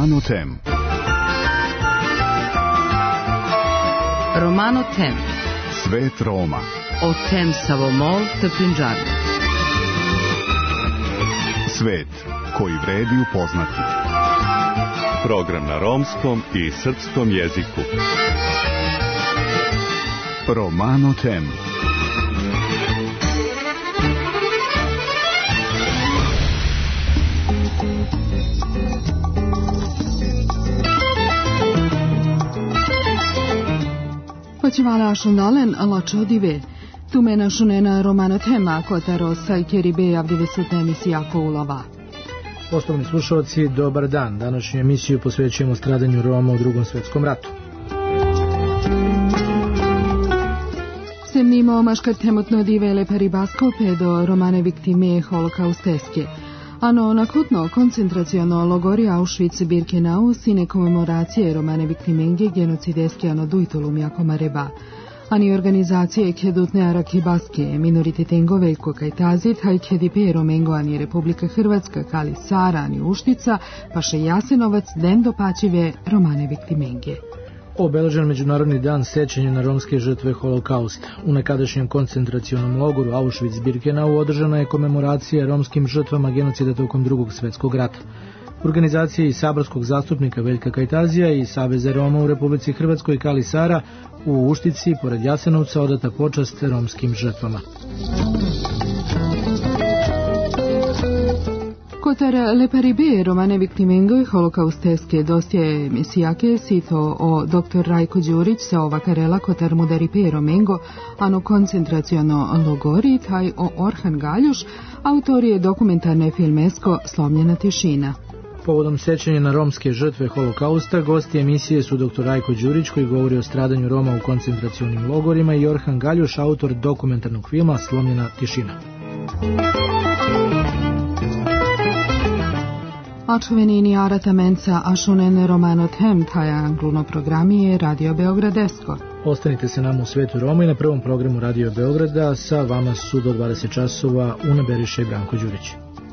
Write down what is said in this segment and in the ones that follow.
Romano Tem. Romano Tem. Svet Roma. O tem Savomol te Punjabi. Svet koji vredi upoznati. Program na romskom i srpskom jeziku. Romano Tem. Počívala šundalen lačo dive. Tu mena šunena Romano Tema, kotaro sajkeri be avdive sutne emisija Koulava. Poštovani slušalci, dobar dan. Današnju emisiju posvećujemo stradanju Roma u Drugom svjetskom ratu. Semnimo maškar temotno divele paribasko pedo romane viktime holokausteske. Ano nakutno koncentraciono logori Auschwitz-Birkenau sine komemoracije romane viktimenge genocideske ano dujtolum jako mareba. Ani organizacije kedutne arakibaske minoriteten Veljko Kajtazi, taj kedipe Romengo ani Republika Hrvatska, Kali Sara ani Uštica, paše Jasenovac, den dopačive romane viktimenge. Obeležen Međunarodni dan sećanja na romske žrtve holokausta. U nekadašnjem koncentracionom logoru Auschwitz-Birkenau održana je komemoracija romskim žrtvama genocida tokom Drugog svjetskog rata. Organizacije i saborskog zastupnika Veljka Kajtazija i Saveza Roma u Republici Hrvatskoj Kali Sara u Uštici, pored Jasenovca, odata počast romskim žrtvama. Kotar leparibe romane viktimengo holokausteske dostje emisijake sito o dr. Rajko Đurić sa ovakarela kotar mudaripe romengo ano koncentraciono logori taj o Orhan Galjuš, autor je dokumentarne filmesko Slomljena tišina. Povodom sećanja na romske žrtve holokausta, gosti emisije su dr. Rajko Đurić, koji govori o stradanju Roma u koncentracionim logorima, i Orhan Galjuš, autor dokumentarnog filma Slomljena tišina. Ačuvenini aratamenca ašunen Romano Tem, taja angluno programije Radio Beogradesko. Ostanite se nam u svetu Roma i na prvom programu Radio Beograda. Sa vama su do 20 časova Una Beriša i Branko Đurić.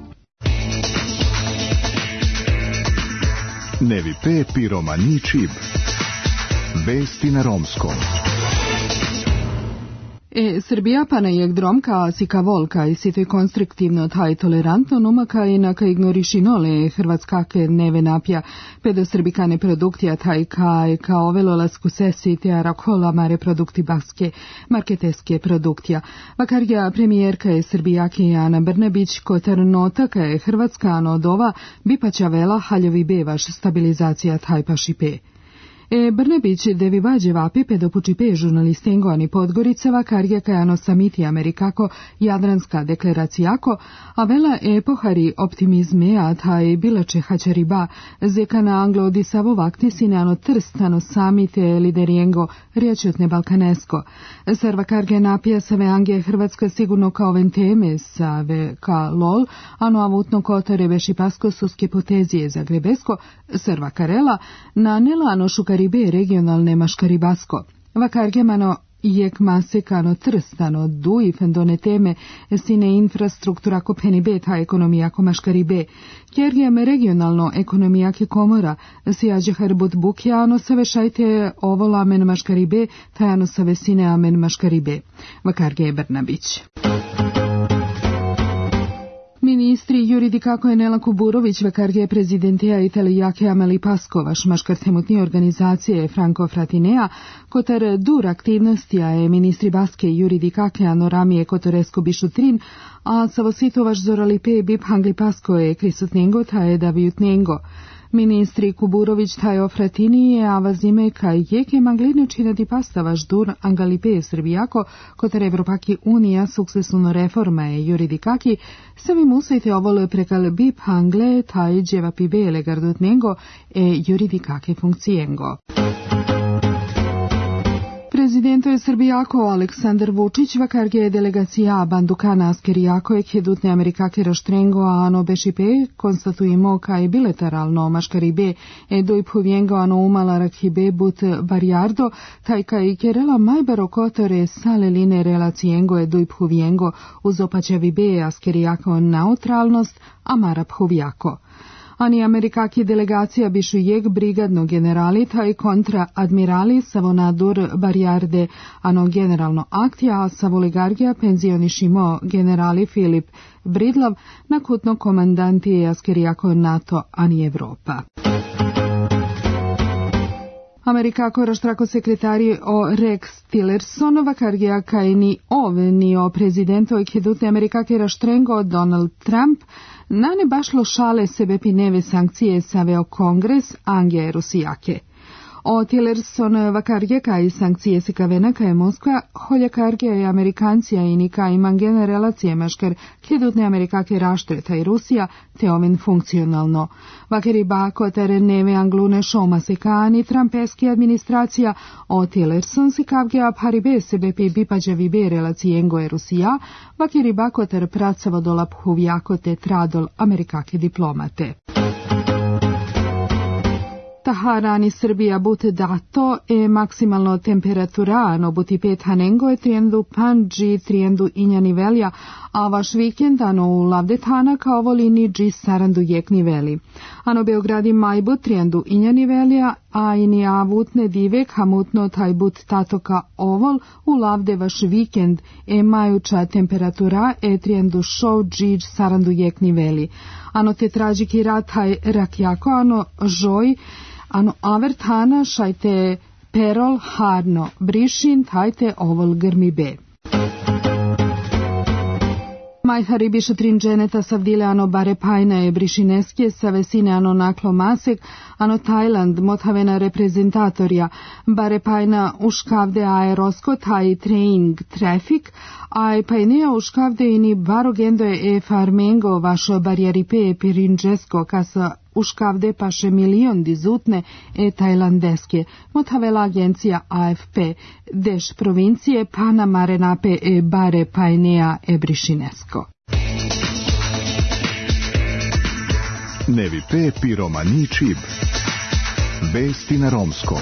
Nevi Pepi Romanji Čib. Vesti na romskom. Srbija pa na jek dromka sika volka i sito konstruktivno taj tolerantno numaka i naka ignorišinole hrvatskake neve napja pedo srbikane produktija taj ka ovelo lasku sesi te arakola mare produkti baske marketeske produktija. Vakarja premijerka je Srbijaki Ana Brnabić kotar nota ka je Hrvatska anodova bipaća vela haljovi bevaš stabilizacija taj pa šipe. Brnabić devi vađe vapi pedopučipe žurnalistengo ani Podgoriceva karja kajano samiti Amerikako Jadranska deklaracijako, a vela epohari optimizme a taj bilače hačariba zeka na anglo odisavo vakti sinano trstano samite liderijengo riječutne balkanesko. Serva karge napija save angije Hrvatska sigurno kao venteme save ka lol, ano avutno kotare veši pasko suske potezije za grebesko, serva karela na nelano šukari Ribe regionalne maškaribasko. Vakargemano jek masekano trstano duj fendone teme sine infrastruktura ko penibe ta ekonomija ko maškaribe. Kjergem regionalno ekonomija ke komora sijađe harbut bukjano save šajte ovola men maškaribe tajano save sine amen maškaribe. Vakarge Brnabić. Ministri juridikako je Nela Kuburović, vakarge prezidentija Italijake Ameli Paskovaš, maškar temutni organizacije Franco Fratinea, kotar dur aktivnosti, a je ministri baske juridikake anoramije kotoresko bišutrin, a savositovaš zoralipe bip hangli pasko je krisutnengo ta je davijutnengo. Ministri Kuburović taj ofratinije avazime kaj jeke manglinu činati pastavaš dur angalipe srbijako kotar Evropaki unija sukcesuno reforma je juridikaki sami musajte ovolo prekal bip hangle taj dževapi bele gardutnengo juridikake funkcijengo. Prezidento je Srbijako Aleksandar Vučić vakarge je delegacija Bandukana Askerijako je kedutne Amerikake raštrengo a ano bešipe konstatujemo kaj bilateralno maškaribe doj povjengo ano umala rakhibe but variardo taj kaj kerela majbaro kotore sale line relacijengo doj povjengo uz opačavi be Askerijako neutralnost a mara povjako. Ani Amerikaki delegacija bišu jek brigadno generalita i kontra admirali savonadur bariarde ano generalno aktija, a savoligargija penzionišimo generali Filip Bridlov nakutno komandanti askerijako NATO ani Evropa. Amerikako raštrako sekretari o Rex Tillerson vakargija kaj ni ni o prezidento i kedutne Amerikake raštrengo Donald Trump na ne bašlo šale sebe pineve sankcije saveo kongres Angije Rusijake. O Tillerson vakargija kaj sankcije se kavena kaj Moskva holjakargija i Amerikancija i nika imangene relacije maškar kedutne Amerikake raštreta i Rusija te oven funkcionalno. Vakari bako tere neve anglune šoma se kani Trumpeski administracija o Tillerson se kavgija paribe sebe pe bipađavi be relacije Engo Rusija, vakari bako tere pracavo dolap huvjako te tradol Amerikake diplomate. Taharani Srbija bute dato e maksimalno temperatura no buti 5 hanengo e triendu panđi triendu injani velja, a vaš vikend ano u lavdetana kao volini dži sarandu jekni veli. Ano Beogradi majbu triendu injani velja, a ini avutne divek hamutno taj but tatoka ovol u lavde vaš vikend e majuča temperatura e triendu šov dži sarandu jekni veli. Ano te trađiki rataj rakjako ano žoj ano avertana šajte perol harno brišin tajte ovol grmi be. Majhari bišu trinđeneta savdile ano bare pajna je brišineske sa vesine ano naklo masek, ano Tajland mothavena reprezentatorja, bare pajna uškavde aerosko taj treing trafik, a pajnija uškavde ini barogendo e farmengo vašo barjeripe pirinđesko kasa uškavde paše milion dizutne e tajlandeske, mothavela agencija AFP, deš provincije Panama renape e bare pajnea e brišinesko. Nevi pe piromani čib. Vesti na romskom.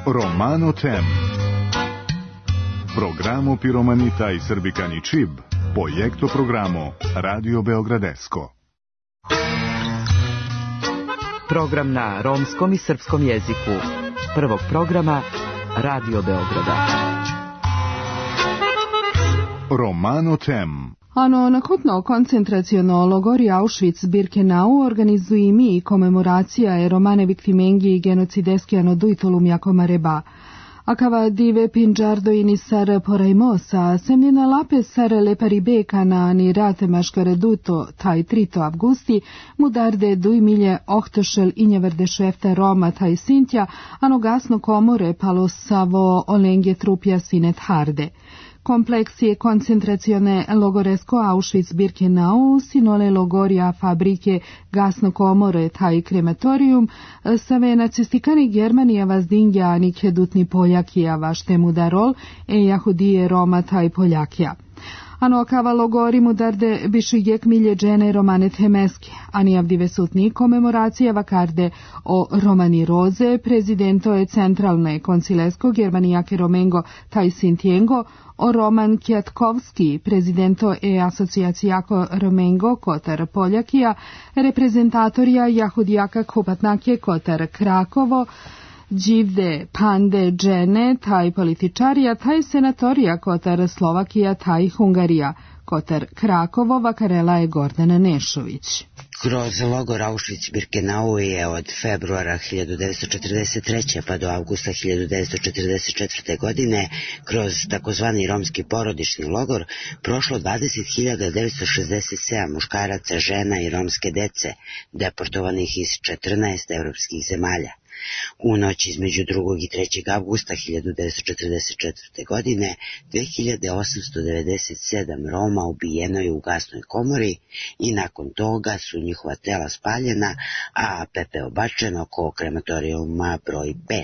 Romano Tem. Programo Piromanita i Srbikani Čib, projekto programo Radio Beogradesko. Program na romskom i srpskom jeziku. Prvog programa Radio Beograda. Romano Tem. Ano nakotno koncentraciono logori Auschwitz-Birkenau organizuje mi komemoracija romane viktimengi i genocideski anodujtolum jakomareba. Akava dive pinjardo inisar poraimosa, semnina lape sar le paribeka na nirate maškareduto taj 3 avgusti, mudarde 2 milje ohtošel injeverde šefta Roma taj Sintja, ano gasno komore palo savo olengje trupja sinet harde. Kompleksije koncentracione logoresko Auschwitz-Birkenau, sinole logoria fabrike gasno komore taj krematorium, save nacistikani Germanija vazdingja nikedutni Poljakija vaštemu darol, jahudije Roma taj Poljakija. Ano kava logori mudarde bišijek milje džene romane temeske, ani avdive sutni komemoracija vakarde o Romani Roze, prezidento je centralne koncilesko Germanijake Romengo taj Sintiengo, o Roman Kjatkovski, prezidento je asocijacijako Romengo Kotar Poljakija, reprezentatorija jahudijaka Kupatnake Kotar Krakovo, Đivde, Pande, Džene, taj političarija, taj senatorija Kotar Slovakija, taj Hungarija, Kotar Krakovo, vakarela je Gordana Nešović. Kroz logor Auschwitz-Birkenau je od februara 1943. pa do avgusta 1944. godine kroz takozvani romski porodični logor prošlo 20.967 muškaraca, žena i romske dece, deportovanih iz 14 evropskih zemalja. U noć između 2. i 3. avgusta 1944. godine 2897 Roma ubijeno je u gasnoj komori i nakon toga su njihova tela spaljena, a pepeo bačen oko krematorijuma broj 5.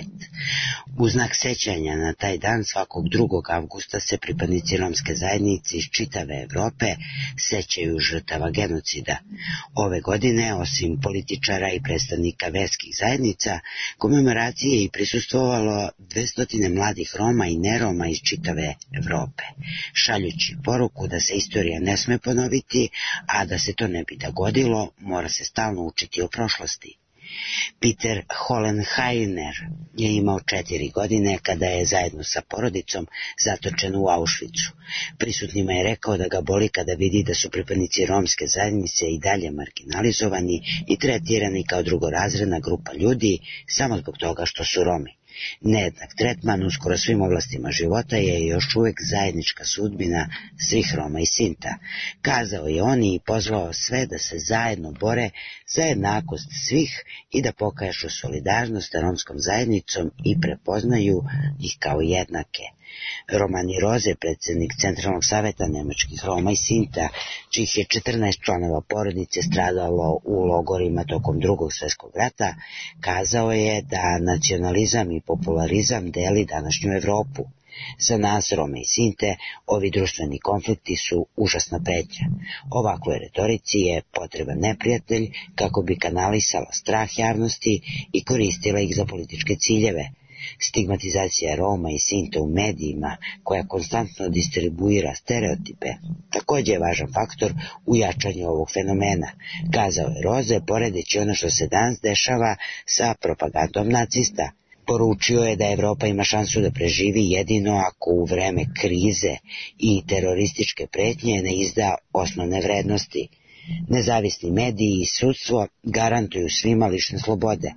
U znak sećanja na taj dan svakog 2. avgusta se pripadnici romske zajednice iz čitave Evrope sećaju žrtava genocida. Ove godine, osim političara i predstavnika verskih zajednica, komemoracije i prisustvovalo 200 mladih Roma i neroma iz čitave Evrope, šaljući poruku da se istorija ne sme ponoviti, a da se to ne bi dogodilo, mora se stalno učiti o prošlosti. Peter Hollenheiner je imao 4 godine kada je zajedno sa porodicom zatočen u Auschwitzu. Prisutnima je rekao da ga boli kada vidi da su pripadnici romske zajednice i dalje marginalizovani i tretirani kao drugorazredna grupa ljudi samo zbog toga što su Romi. Nejednak tretman u skoro svim oblastima života je još uvijek zajednička sudbina svih Roma i Sinta, kazao je on i pozvao sve da se zajedno bore za jednakost svih i da pokažu solidarnost sa romskom zajednicom i prepoznaju ih kao jednake. Romani Roze, predsjednik Centralnog saveta nemačkih Roma i Sinta, čih je 14 članova porodice stradalo u logorima tokom Drugog svjetskog rata, kazao je da nacionalizam i popularizam deli današnju Evropu. Za nas, Rome i Sinte, ovi društveni konflikti su užasna pretnja. Ovakvoj retorici je potreban neprijatelj kako bi kanalisala strah javnosti i koristila ih za političke ciljeve. Stigmatizacija Roma i Sinta u medijima, koja konstantno distribuira stereotipe, također je važan faktor u jačanju ovog fenomena, kazao je Roze, poredeći ono što se danas dešava sa propagandom nacista. Poručio je da Evropa ima šansu da preživi jedino ako u vreme krize i terorističke pretnje ne izda osnovne vrednosti. Nezavisni mediji i sudstvo garantuju svima lične slobode.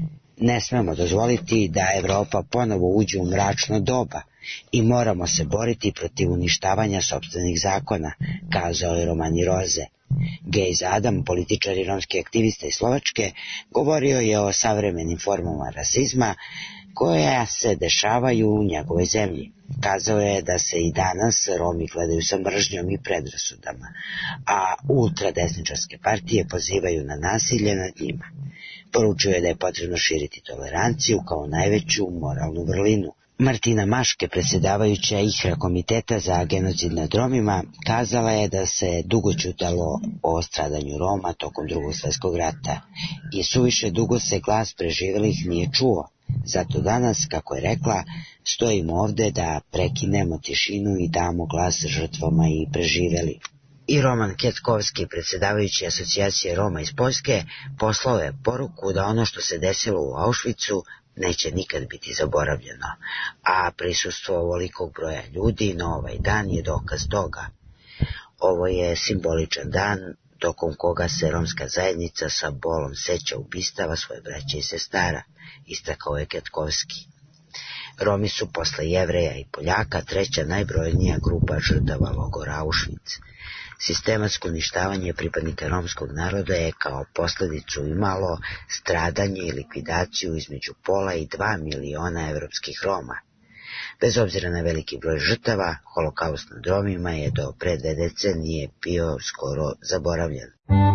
Ne smemo dozvoliti da Evropa ponovo uđe u mračno doba i moramo se boriti protiv uništavanja sopstvenih zakona, kazao je Romani Roze. Gejz Adam, političar i romski aktivista iz Slovačke, govorio je o savremenim formama rasizma koja se dešavaju u njegovoj zemlji. Kazao je da se i danas Romi gledaju sa mržnjom i predrasudama, a ultradesničarske partije pozivaju na nasilje nad njima. Poručio je da je potrebno širiti toleranciju kao najveću moralnu vrlinu. Martina Maške, predsjedavajuća IHRA komiteta za genocid nad Romima, kazala je da se dugo ćutalo o stradanju Roma tokom Drugog svjetskog rata i suviše dugo se glas preživjelih nije čuo. Zato danas, kako je rekla, stojimo ovde da prekinemo tišinu i damo glas žrtvama i preživeli. I Roman Ketkovski, predsjedavajući asocijacije Roma iz Poljske, poslao je poruku da ono što se desilo u Auschwitzu neće nikad biti zaboravljeno, a prisustvo ovolikog broja ljudi na ovaj dan je dokaz toga. Ovo je simboličan dan tokom koga se romska zajednica sa bolom seća ubistava svoje braće i sestara, istakao je Ketkovski. Romi su posle Jevreja i Poljaka treća najbrojnija grupa žrtava logora Auschwitz. Sistematsko uništavanje pripadnika romskog naroda je kao posljedicu imalo stradanje i likvidaciju između pola i 2 miliona evropskih Roma. Bez obzira na veliki broj žrtava, holokaust nad Romima je do pre 2 decenije bio skoro zaboravljen.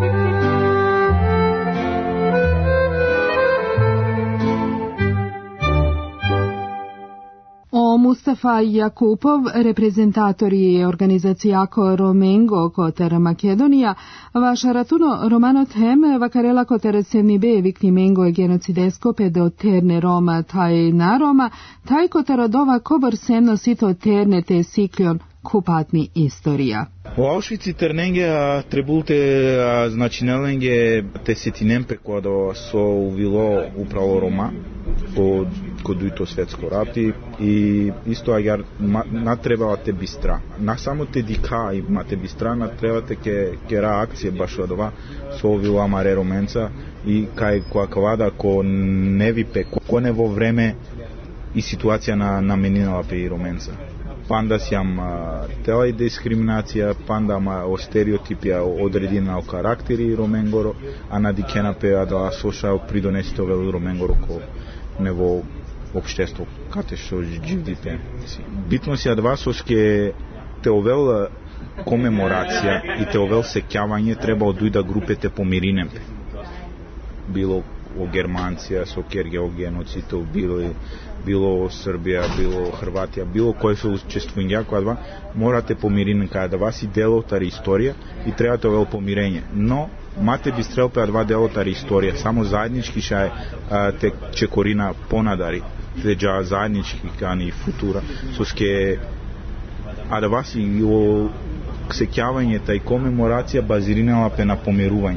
Mustafa Jakupov, reprezentator i organizacijako Romengo kotar Makedonija, vaša ratuno romano tem vakarela kotar Sevnibe viktimengo genocidesko pedo terne Roma taj na Roma, taj kotar dova kobor seno sito terne te siklion kupatni istorija. U Auschwitz ternenge trebulte značinelenge te setinempe kada so uvilo upravo Roma kod to svetsko rati i isto agar natrebavate bistra. Na samo te dika i mate bistra natrebate ke reakcije baš od ova so uvilo amare Romenca i kaj kvada ko ne vipe ko ne vo vreme i situacija nameninala pe Romenca. Panda sjam tela i diskriminacija, panda o stereotipija odredina o karakteri Romengoro, a nadikena pe da soša pridonesti ove Romengoro ko nevo общество кате што живдите. Битно си адва соске те овел комеморација и те овел сеќавање треба одујда групите помиринемпе. Било о Германција со Кергео геноцидот, било Србија, било Хрватија, било кој се учествување која два морате помиринен кај да вас и делотари историја и треба те овел помирење. Но мате би стрелпе адва делотари историја, само заеднички шај те чекорина понадари. Leđa zajednički kani futura soske a da vas i o sekjavanje taj komemoracija bazirinala pe na pomiruvanje.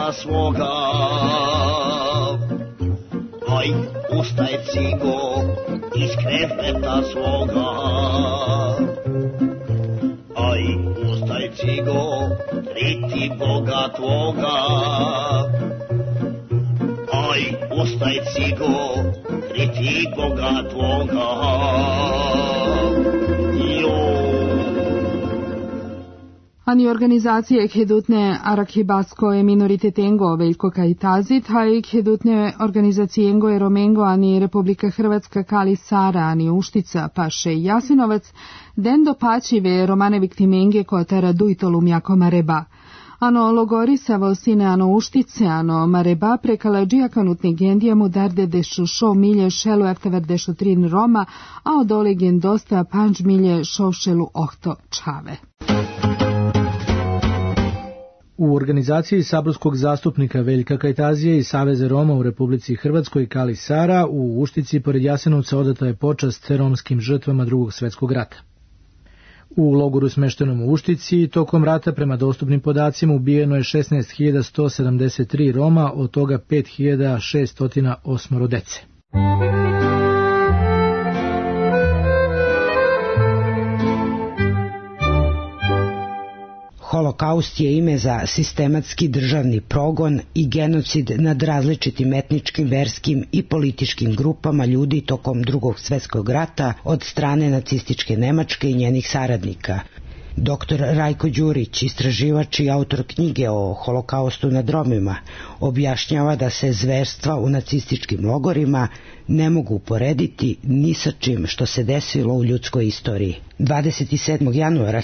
kreveta svoga. Aj, ustaj cigo iz kreveta svoga. Aj, ustaj cigo, triti Boga tvoga. Aj, ustaj cigo, triti Boga tvoga. Ani organizacije Hedutne Arakhibasko e minoritetengo Veljko Kajtazit, hajk Hedutne organizacijengo e Romengo, ani Republika Hrvatska Kali Sara, ani Uštica, Paše i Jasinovac, den do pačive romane viktimenge kotara dujtolu mjako Mareba. Ano logorisavo sine ano Uštice, ano Mareba prekalađija kanutne gendija mu darde dešu šo milje šelu eftever dešu trin Roma, a od oligen dosta panč milje šovšelu ohto čave. U organizaciji saborskog zastupnika Veljka Kajtazije i Saveza Roma u Republici Hrvatskoj Kali Sara u Uštici pored Jasenovca odata je počast romskim žrtvama Drugog svjetskog rata. U logoru smeštenom u Uštici tokom rata prema dostupnim podacima ubijeno je 16.173 Roma, od toga 5.608 dece. Holokaust je ime za sistematski državni progon i genocid nad različitim etničkim, verskim i političkim grupama ljudi tokom Drugog svjetskog rata od strane nacističke Nemačke i njenih saradnika. Dr. Rajko Đurić, istraživač i autor knjige o holokaustu nad Romima, objašnjava da se zverstva u nacističkim logorima ne mogu uporediti ni sa čim što se desilo u ljudskoj istoriji. 27. januara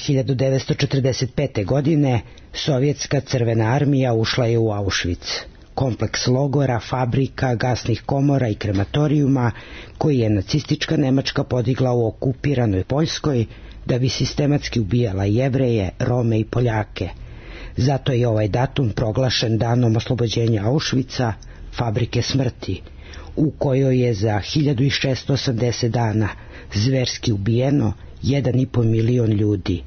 1945. godine Sovjetska crvena armija ušla je u Auschwitz, kompleks logora, fabrika, gasnih komora i krematorijuma koji je nacistička Nemačka podigla u okupiranoj Poljskoj da bi sistematski ubijala Jevreje, Rome i Poljake. Zato je ovaj datum proglašen danom oslobođenja Auschwitza, fabrike smrti, u kojoj je za 1680 dana zverski ubijeno 1,5 milion ljudi,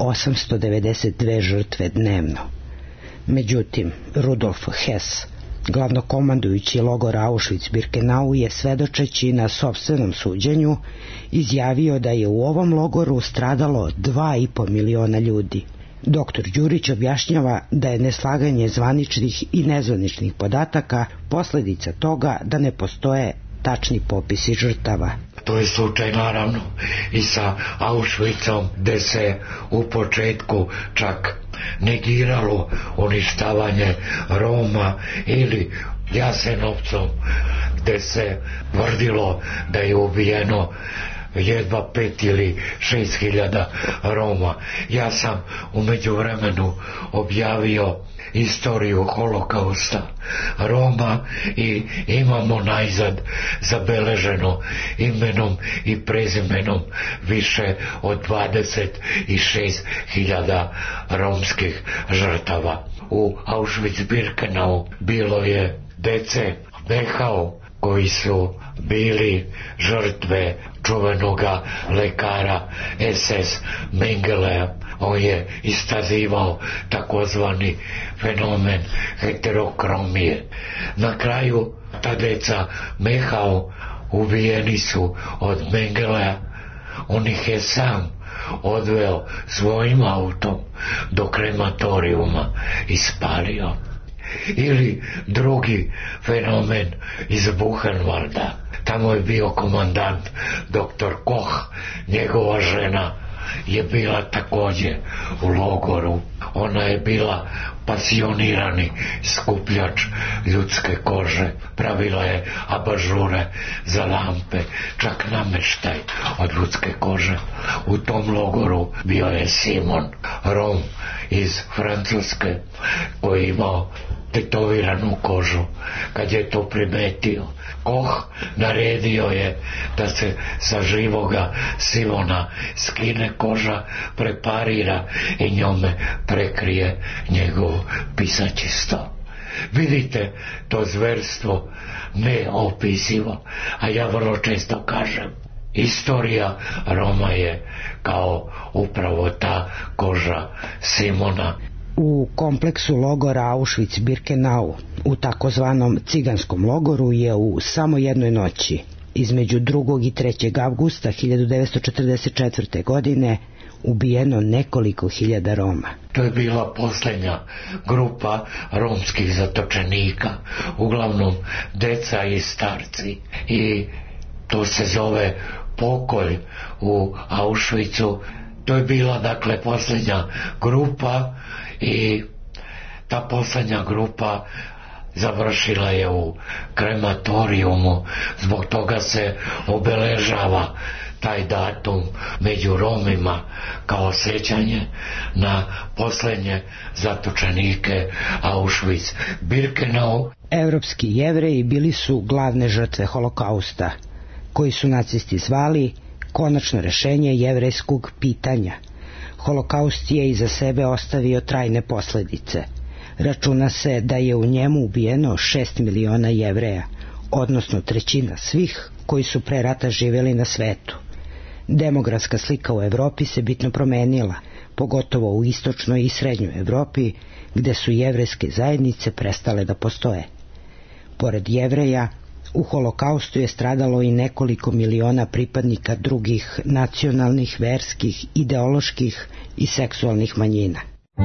892 žrtve dnevno. Međutim, Rudolf Hess, glavnokomandujući logora Auschwitz-Birkenau, je svedočeći na sopstvenom suđenju izjavio da je u ovom logoru stradalo 2,5 miliona ljudi. Dr. Đurić objašnjava da je neslaganje zvaničnih i nezvaničnih podataka posljedica toga da ne postoje tačni popisi žrtava. To je slučaj naravno i sa Auschwitzom, gde se u početku čak negiralo uništavanje Roma, ili Jasenovcom, gde se tvrdilo da je ubijeno jedva 5 ili 6 hiljada Roma. Ja sam u međuvremenu objavio istoriju holokausta Roma i imamo najzad zabeleženo imenom i prezimenom više od 26.000 romskih žrtava. U Auschwitz-Birkenau bilo je dece Dehau koji su bili žrtve čuvenoga lekara SS Mengelea. On je istazivao takozvani fenomen heterokromije. Na kraju ta deca Mehau ubijeni su od Mengelea. On ih je sam odveo svojim autom do krematorijuma i spalio. Ili drugi fenomen iz Buchenwalda. Tamo je bio komandant dr. Koch. Njegova žena je bila također u logoru. Ona je bila pasionirani skupljač ljudske kože. Pravila je abažure za lampe, čak namještaj od ljudske kože. U tom logoru bio je Simon, Rom iz Francuske, koji je imao tetoviranu kožu. Kad je to primetio, Koch naredio je da se sa živoga Simona skine koža, preparira i njome prekrije njegov pisaći sto. Vidite, to zverstvo neopisivo, a ja vrlo često kažem, istorija Roma je kao upravo ta koža Simona. U kompleksu logora Auschwitz-Birkenau, u takozvanom ciganskom logoru, je u samo jednoj noći, između 2. i 3. avgusta 1944. godine, ubijeno nekoliko hiljada Roma. To je bila posljednja grupa romskih zatočenika, uglavnom deca i starci. I to se zove pokolj u Auschwitzu. To je bila dakle posljednja grupa i ta posljednja grupa završila je u krematorijumu. Zbog toga se obeležava taj datum među Romima kao sjećanje na posljednje zatočenike Auschwitz-Birkenau. Evropski Jevreji bili su glavne žrtve holokausta, koji su nacisti zvali konačno rešenje jevrejskog pitanja. Holokaust je iza sebe ostavio trajne posljedice. Računa se da je u njemu ubijeno 6 miliona Jevreja, odnosno trećina svih koji su pre rata živjeli na svetu. Demografska slika u Evropi se bitno promenila, pogotovo u istočnoj i srednjoj Evropi, gde su jevrejske zajednice prestale da postoje. Pored Jevreja, u holokaustu je stradalo i nekoliko miliona pripadnika drugih nacionalnih, verskih, ideoloških i seksualnih manjina.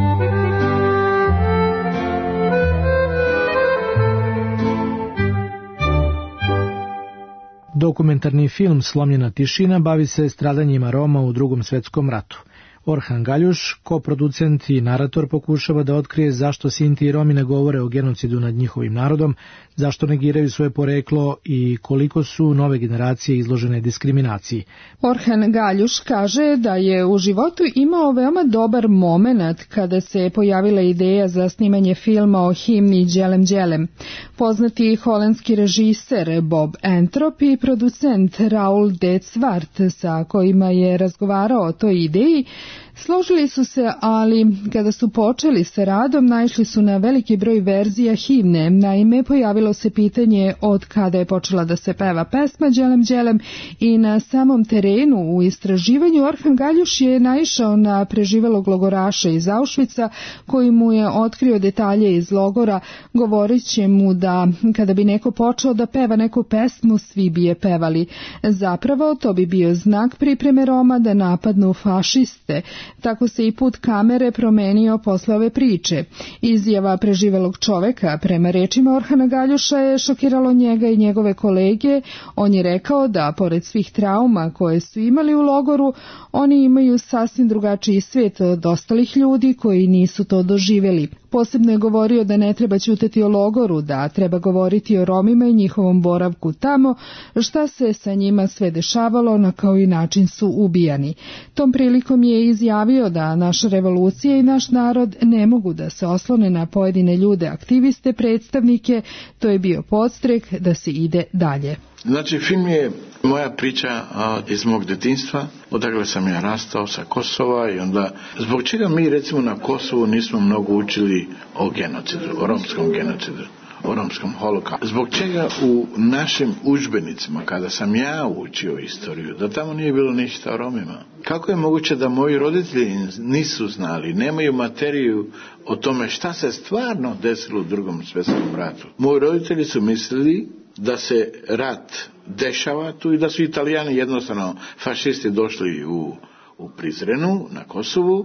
Dokumentarni film Slomljena tišina bavi se stradanjima Roma u Drugom svjetskom ratu. Orhan Galjuš, koproducent i narator, pokušava da otkrije zašto Sinti i Romi ne govore o genocidu nad njihovim narodom, zašto negiraju svoje poreklo i koliko su nove generacije izložene diskriminaciji. Orhan Galjuš kaže da je u životu imao veoma dobar moment kada se pojavila ideja za snimanje filma o himni Đelem Đelem. Poznati holandski režiser Bob Entrop i producent Raul de Zwart, sa kojima je razgovarao o toj ideji, složili su se, ali kada su počeli sa radom naišli su na veliki broj verzija himne. Naime, pojavilo se pitanje od kada je počela da se peva pesma Đelem Đelem i na samom terenu u istraživanju Orhan Galjuš je naišao na preživelog logoraša iz Auschwitza koji mu je otkrio detalje iz logora, govoreći mu da kada bi neko počeo da peva neku pesmu, svi bi je pevali. Zapravo, to bi bio znak pripreme Roma da napadnu fašiste. Tako se i put kamere promenio posle ove priče. Izjava preživelog čoveka prema rečima Orhana Galjuša je šokiralo njega i njegove kolege. On je rekao da, pored svih trauma koje su imali u logoru, oni imaju sasvim drugačiji svijet od ostalih ljudi koji nisu to doživjeli. Posebno je govorio da ne treba ćutati o logoru, da treba govoriti o Romima i njihovom boravku tamo, šta se sa njima sve dešavalo, na koji način su ubijani. Tom prilikom je izjavio da naša revolucija i naš narod ne mogu da se oslone na pojedine ljude, aktiviste, predstavnike. To je bio podstrek da se ide dalje. Znači, film je moja priča iz mog detinjstva, odakle sam ja rastao sa Kosova i onda zbog čega mi recimo na Kosovu nismo mnogo učili o genocidu, o romskom genocidu, o romskom holokaustu. Zbog čega u našim udžbenicima, kada sam ja učio istoriju, da tamo nije bilo ništa o Romima? Kako je moguće da moji roditelji nisu znali, nemaju materiju o tome šta se stvarno desilo u Drugom svjetskom ratu? Moji roditelji su mislili da se rat dešava tu i da su Italijani jednostavno fašisti došli u Prizrenu na Kosovu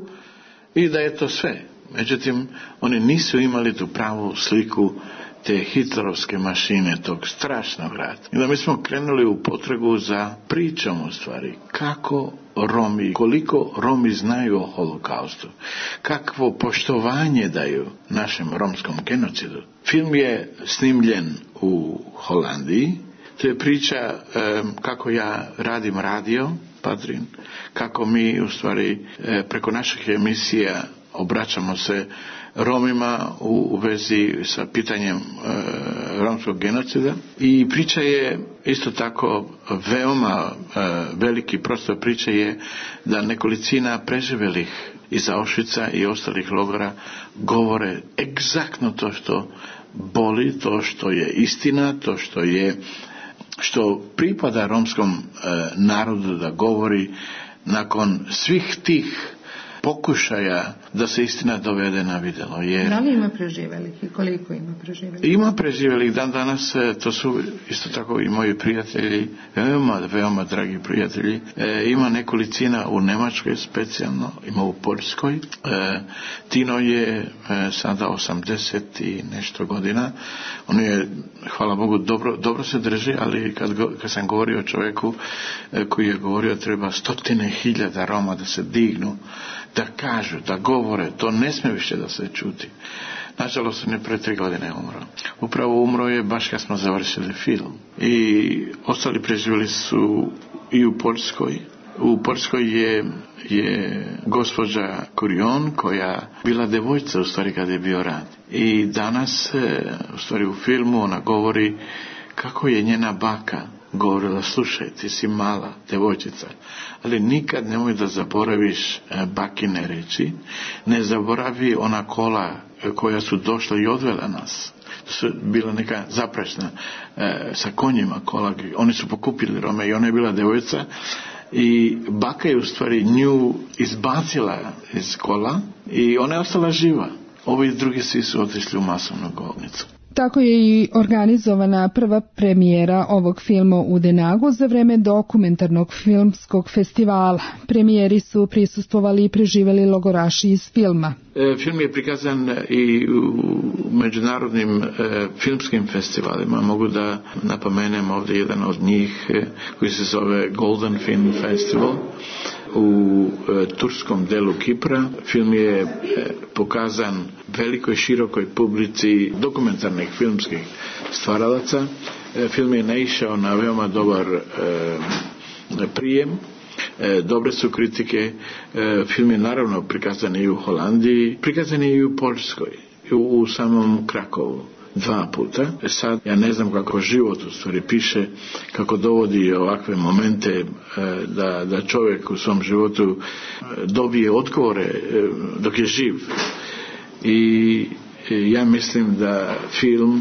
i da je to sve. Međutim, oni nisu imali tu pravu sliku te hitlerovske mašine, tog strašnog rata. I da mi smo krenuli u potragu za pričom u stvari. Kako Romi, koliko Romi znaju o holokaustu, kakvo poštovanje daju našem romskom genocidu. Film je snimljen u Holandiji. To je priča kako ja radim radio, Patrin, kako mi u stvari preko naših emisija obraćamo se Romima u vezi sa pitanjem romskog genocida. I priča je isto tako veoma veliki prostor priče je da nekolicina preživelih iz Auschwitza i ostalih logora govore egzaktno to što boli, to što je istina, to što pripada romskom narodu da govori nakon svih tih pokušaja da se istina dovede na vidjelo. Jer da li ima preživelih i koliko ima preživelih? Ima preživelih, dan danas to su isto tako i moji prijatelji, veoma dragi prijatelji. Ima nekolicina u Nemačkoj specijalno, ima u Poljskoj. Tino je sada 80 i nešto godina. On je, hvala Bogu, dobro se drži, ali kad sam govorio o čovjeku koji je govorio treba 100.000 Roma da se dignu, da kažu, da govore, to ne smije više da se čuti. Nažalost, ne pre 3 godine umro. Upravo umro je baš kad smo završili film. I ostali preživjeli su i u Poljskoj. U Poljskoj je gospođa Kurion, koja bila devojčica u stvari kad je bio rat. I danas, u stvari u filmu, ona govori kako je njena baka govorila, slušaj, ti si mala devojčica, ali nikad nemoj da zaboraviš bakine reči, ne zaboravi ona kola koja su došla i odvela nas. To su bila neka zaprečna sa konjima kola, oni su pokupili Rome i ona je bila devojčica i baka je u stvari nju izbacila iz kola i ona je ostala živa. Ovi drugi svi su otišli u masovnu bolnicu. Tako je i organizovana prva premijera ovog filma u Den Haagu za vreme dokumentarnog filmskog festivala. Premijeri su prisustvovali i preživeli logoraši iz filma. Film je prikazan i u međunarodnim filmskim festivalima. Mogu da napomenem ovdje jedan od njih koji se zove Golden Film Festival u turskom delu Kipra. Film je pokazan velikoj širokoj publici dokumentarnih filmskih stvaralaca. Film je naišao na veoma dobar prijem. Dobre su kritike. Film je naravno prikazan i u Holandiji, prikazan je i u Poljskoj, u samom Krakovu 2 puta. Sad ja ne znam kako život u stvari piše, kako dovodi ovakve momente da čovjek u svom životu dobije odgovore dok je živ. I ja mislim da film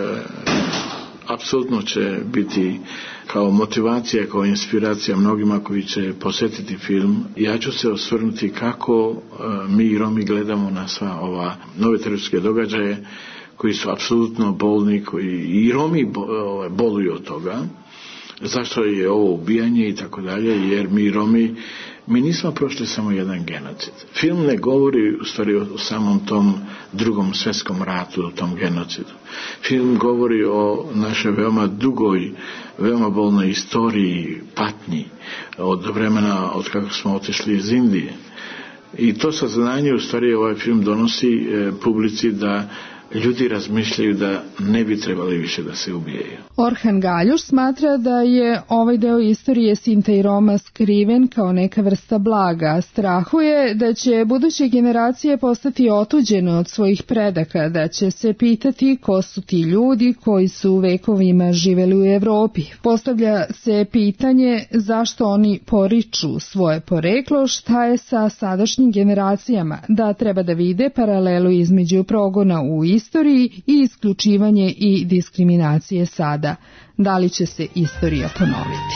apsolutno će biti kao motivacija, kao inspiracija mnogima koji će posjetiti film. Ja ću se osvrnuti kako mi Romi gledamo na sva ova nove terorističke događaje koji su apsolutno bolni, koji i Romi boluju od toga. Zašto je ovo ubijanje i tako dalje, jer mi Romi, mi nismo prošli samo jedan genocid. Film ne govori u stvari o samom tom drugom svjetskom ratu, o tom genocidu. Film govori o našoj veoma dugoj, veoma bolnoj istoriji, patnji, od vremena od kako smo otišli iz Indije. I to saznanje u stvari ovaj film donosi publici da ljudi razmišljaju da ne bi trebali više da se ubijaju. Orhan Galjuš smatra da je ovaj deo istorije Sinta i Roma skriven kao neka vrsta blaga. Strahuje da će buduće generacije postati otuđene od svojih predaka, da će se pitati ko su ti ljudi koji su vekovima živeli u Evropi. Postavlja se pitanje zašto oni poriču svoje poreklo, šta je sa sadašnjim generacijama, da treba da vide paralelu između progona u istoriji i isključivanje i diskriminacije sada. Da li će se istorija ponoviti?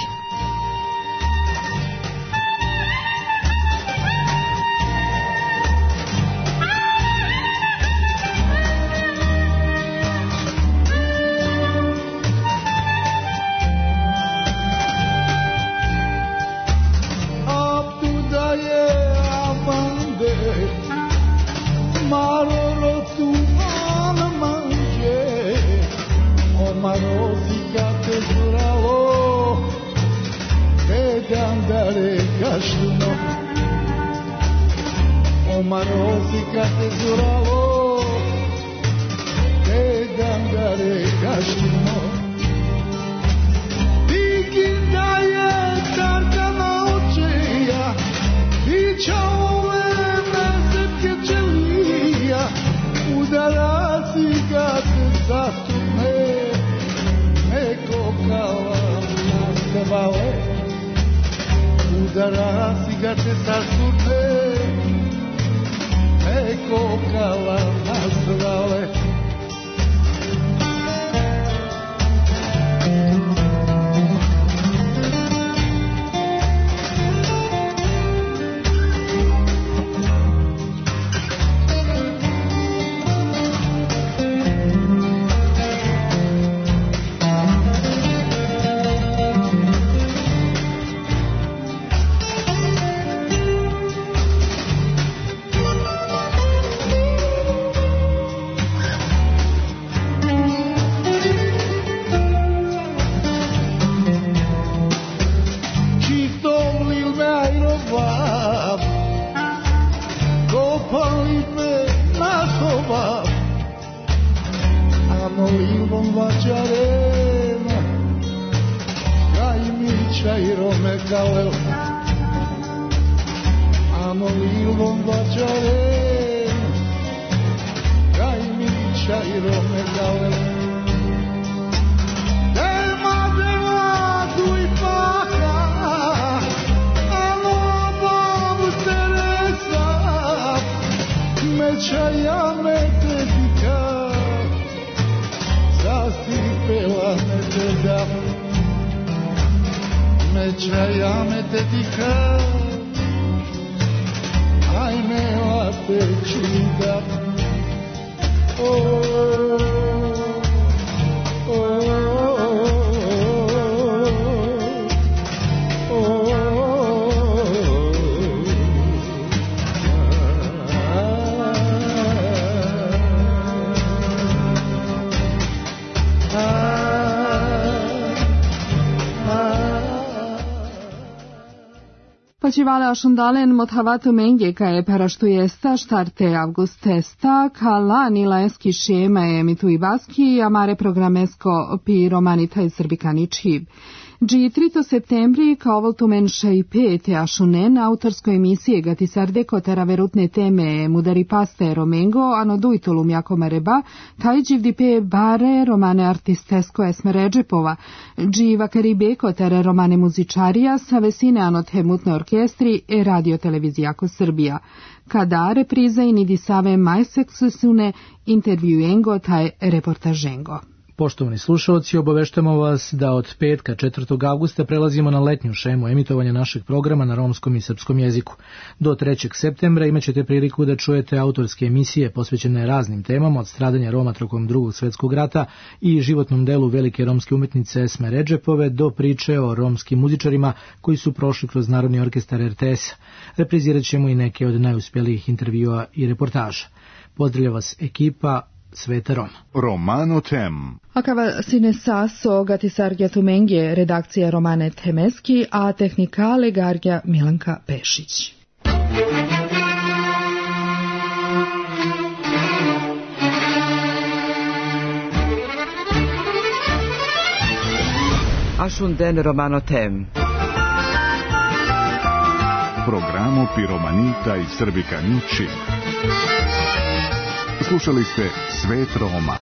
vačarema, kaj mića i rome kalel, amo ilvom vačarema, kaj mića i rome kalel. Dema dema tu i paha, amo babu Teresa, meća ja me dedika, zasipela me deda, meća ja me dedika, ajme la pečida. Počivale ašundalen mothavato menge kae paraštujesta štarte avgustesta kalani laeski šema emitu i baski amare programesko pi romanita i srbikani čib. Dži 3 septembri kao voltumenša i pete ašunen autorsko emisije gati sardeko tera verutne teme mudari paste romengo ano duitolum jako mareba taj dživdi pe bare romane artistesko esme Redžepova dži vakari beko tera romane muzičarija sa vesine ano temutne orkestri e radio televizijako Srbija. Kada repriza i nidisave majseksusune intervjuengo taj reportažengo. Poštovani slušalci, obaveštamo vas da od petka 4. avgusta prelazimo na letnju šemu emitovanja našeg programa na romskom i srpskom jeziku. Do 3. septembra imaćete priliku da čujete autorske emisije posvećene raznim temama od stradanja Roma tokom Drugog svjetskog rata i životnom delu velike romske umetnice Esme Redžepove do priče o romskim muzičarima koji su prošli kroz Narodni orkestar RTS-a. Reprizirat ćemo i neke od najuspjelijih intervjua i reportaža. Pozdravlja vas ekipa Sveta Roma. Romano Tem. Akava sine saso gati sargja tumengje redakcija Romane Temeski, a tehnikale gargja Milanka Pešić. Ašunden Romano Tem. Programo pi romanita i srbikani čib. Slušali ste Svet Roma.